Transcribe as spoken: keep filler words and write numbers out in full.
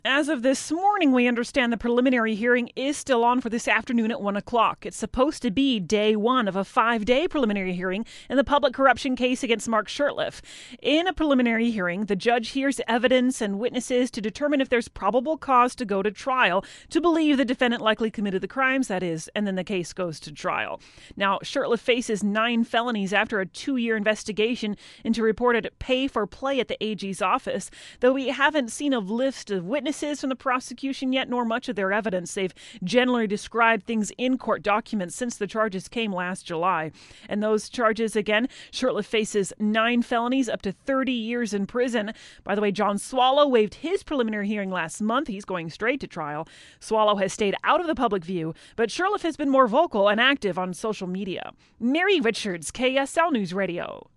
As of this morning, we understand the preliminary hearing is still on for this afternoon at one o'clock. It's supposed to be day one of a five-day preliminary hearing in the public corruption case against Mark Shurtleff. In a preliminary hearing, the judge hears evidence and witnesses to determine if there's probable cause to go to trial to believe the defendant likely committed the crimes, that is, and then the case goes to trial. Now, Shurtleff faces nine felonies after a two-year investigation into reported pay-for-play at the A G's office, though we haven't seen a list of witnesses from the prosecution yet, nor much of their evidence. They've generally described things in court documents since the charges came last July. And those charges, again, Shurtleff faces nine felonies, up to thirty years in prison. By the way, John Swallow waived his preliminary hearing last month. He's going straight to trial. Swallow has stayed out of the public view, but Shurtleff has been more vocal and active on social media. Mary Richards, K S L News Radio.